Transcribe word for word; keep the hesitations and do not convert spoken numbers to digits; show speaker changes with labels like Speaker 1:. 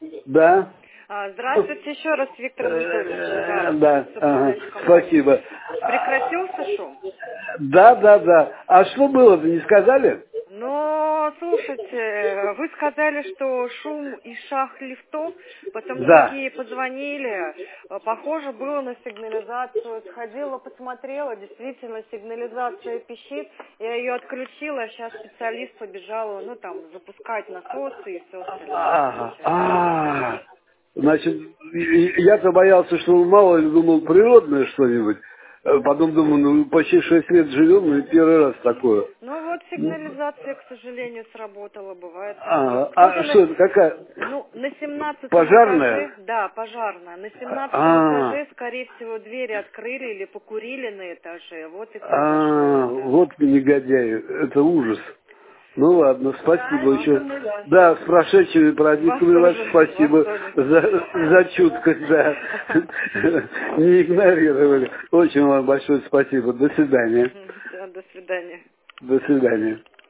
Speaker 1: Да.
Speaker 2: А, Здравствуйте еще раз, Виктор Анатольевич.
Speaker 1: Э,
Speaker 2: Да,
Speaker 1: Да, ага, спасибо.
Speaker 2: Прекратился шум?
Speaker 1: Да, да, да. А что было-то, не сказали?
Speaker 2: Но, слушайте, вы сказали, что шум и шах лифтов, потом
Speaker 1: Да.
Speaker 2: другие позвонили, э, похоже было на сигнализацию, сходила, посмотрела, действительно сигнализация пищит, я ее отключила, сейчас специалист побежал, ну там, запускать насосы и все остальное.
Speaker 1: А, а, значит, и- я-то боялся, что мало ли, думал, природное что-нибудь. Э, Потом думаю, ну, почти шесть лет живем, ну, и первый раз такое.
Speaker 2: Ну вот сигнализация, к сожалению, сработала, бывает такое.
Speaker 1: А,
Speaker 2: Кто-то
Speaker 1: а
Speaker 2: на,
Speaker 1: что это, какая?
Speaker 2: ну, на семнадцатом
Speaker 1: Пожарная?
Speaker 2: этаже, да, пожарная, на семнадцатом
Speaker 1: А,
Speaker 2: этаже, скорее всего, двери открыли или покурили на этаже, вот и произошло
Speaker 1: а,
Speaker 2: это.
Speaker 1: вот негодяи, это ужас. Ну ладно, спасибо
Speaker 2: Вот.
Speaker 1: еще. Да, с прошедшими
Speaker 2: Вас
Speaker 1: праздниками вас
Speaker 2: тоже, вас
Speaker 1: спасибо
Speaker 2: тоже.
Speaker 1: за, за чуткость, да. Не игнорировали. Очень вам большое спасибо. До свидания.
Speaker 2: Все, до свидания.
Speaker 1: До свидания.